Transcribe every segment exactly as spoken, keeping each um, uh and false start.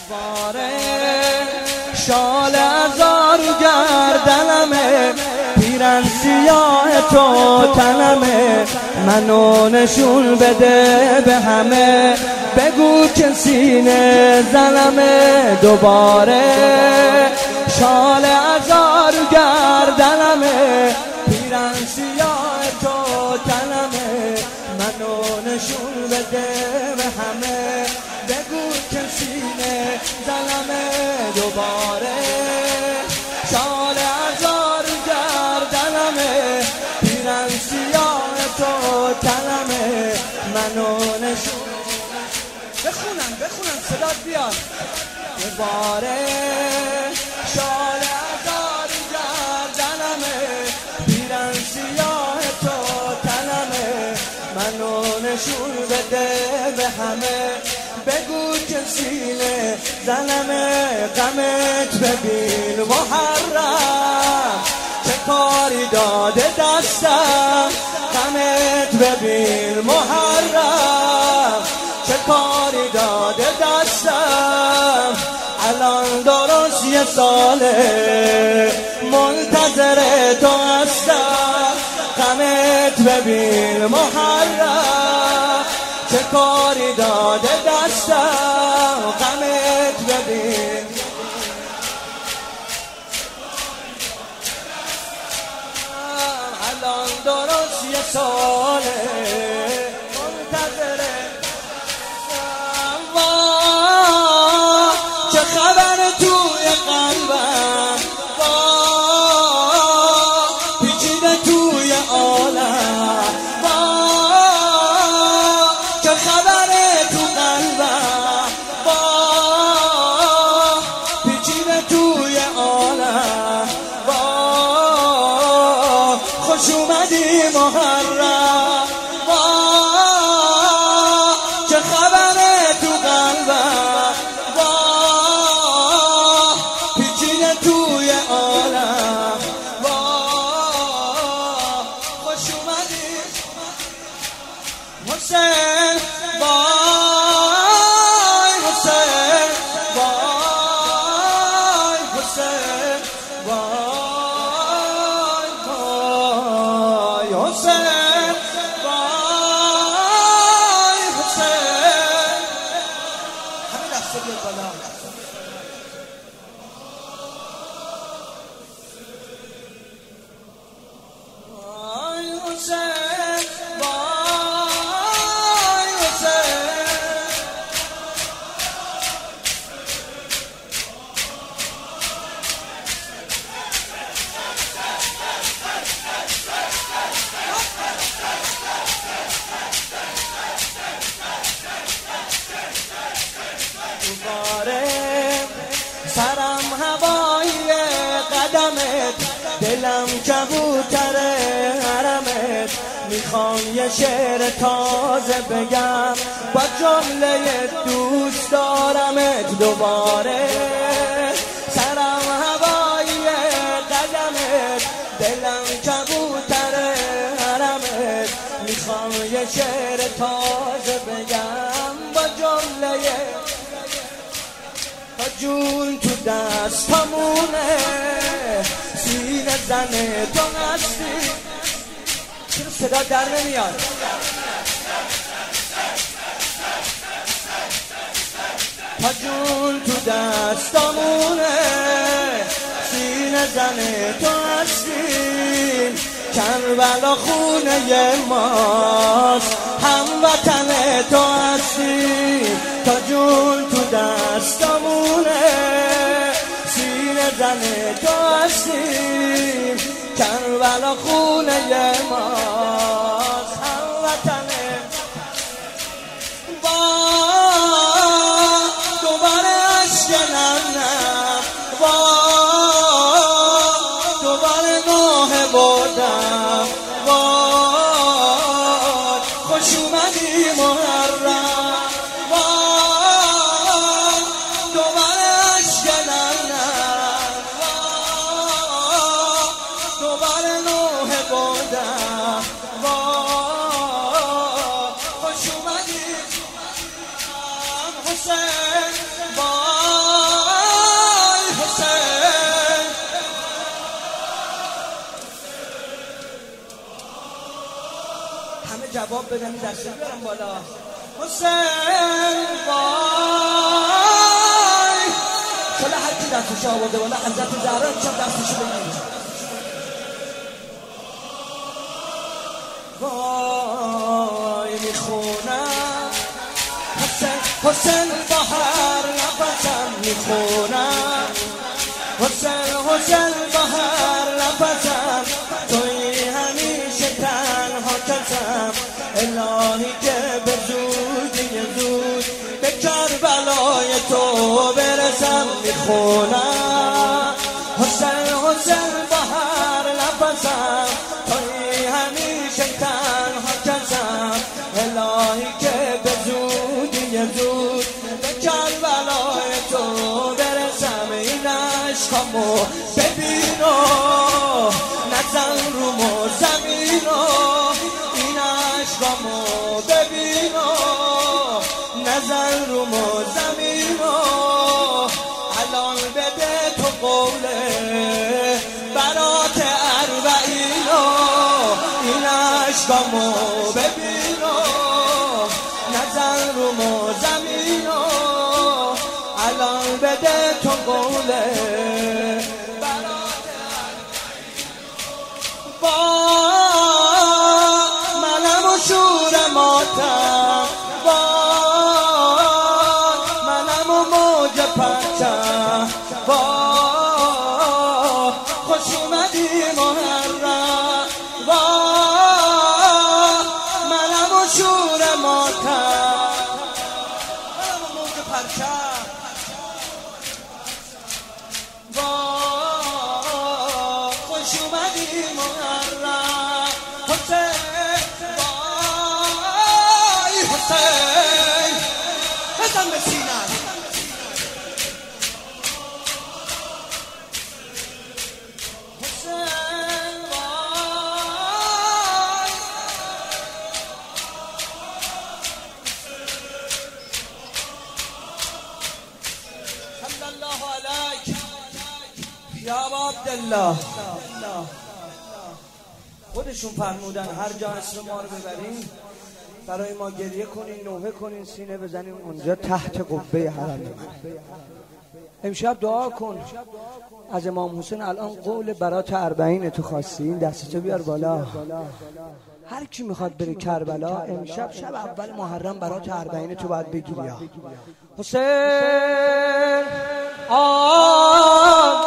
دوباره شال ازار گردنمه، پیرن سیاه تو تنمه، منو نشون بده به همه، بگو که سینه زنمه. دوباره شال ازار گردنمه، پیرن سیاه تو تنمه، منو نشون بده به همه، بگو که سینه زنمه. دوباره شال ازار گردنمه، پیرن سیاه تو تنمه، منو نشون. بخونم بخونم صدات بیاد. دوباره شال ازار گردنمه، پیرن سیاه تو تنمه، منو نشون بده به همه، بگو که سینه زنمه. غمت ببین محرم، چه کاری داده دستم، غمت ببین محرم، چه کاری داده دستم. الان درست یه ساله منتظر تو هستم، غمت ببین محرم، چه کاری داده دستم. غمت ببین الان درست یه ساله منتظره. چه خبر توی قلبم، پیچیده توی عالم، چه خبر تو قلبم، پیچیده توی عالم. خوش اومدی محرم، چه خبر تو قلبم، پیچیده توی عالم. خوش اومدی حسین، وای حسین، وای حسین، وای وای حسین، وای حسین. همه دسته بیاد بالا. وای حسین، وای حسین. دوباره سرم هوای قدمت، دلم کبوتر حرمت، میخوام یه شعر تازه بگم با جمله دوست دارمت. دوباره سرم هوای قدمت، دلم کبوتر حرمت، میخوام یه شعر تازه بگم با جمله جون تو دستمونه، سینه زنه تو هستی. چرا صدا در نمیاد؟ تا جون تو دستمونه، سینه زنه تو هستی. کربلا خونه ماست، هموطن تو هستی. تا جون تو دستمونه، سینه زنه تو هستی. کربلا خونه ماست، هموطن. با دوباره عشق نمنم، با دوباره نوه بردم، با خوش اومدی محرم. دوباره عشق نمنم، دوباره نوه بردم، خوش اومدی حسین. جواب بدم دسته برم بالا. حسین وای چلا هر کی دستش آورده بالا حضرت زهرا امشب دستشو بگیر. وای میخونم حسین حسین با هر نفسم میخونم حسین حسین با هر نفسم توی همیشه تنها کسم الهی که به زودی زود به کربلای تو برسم میخونم حسین حسین با هر نفسم توی همیشه تنها کسم الهی که به زودی زود به کربلای تو برسم. این عشقامو ببینو نزن رو مو زمینو این عشقامو ببینو نزن رو مو زمینو الان بده تو قوله برات اربعینو این عشقامو ببینو نزن رو مو زمینو الان بده تو قوله برات با منم و شور ماتم با منم و موج پرچم با خوش اومدی محرم با منم و شور ماتم منم و موج پرچم با خوش اومدی محرم حسین وای حسین بزن به سینم حسین وای صلی الله علیک یا عبدالله. خودشون فرمودن هر جا اسم ما رو ببرین برای ما گریه کنین نوحه کنین سینه بزنین اونجا تحت قبه حرم. امشب دعا کن از امام حسین. الان قول برات اربعین تو خواستی این دستتو بیار بالا. هر کی میخواد بره کربلا امشب شب اول محرم برات اربعین تو باید بگیری. یا حسین آه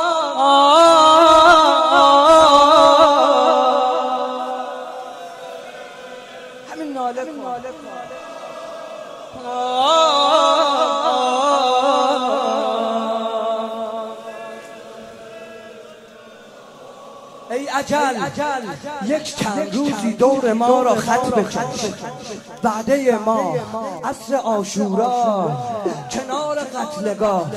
همین ناله کن ای اجل یک چند روزی دور ما را خط بکش بعده ما عصر عاشورا کنار قتلگاه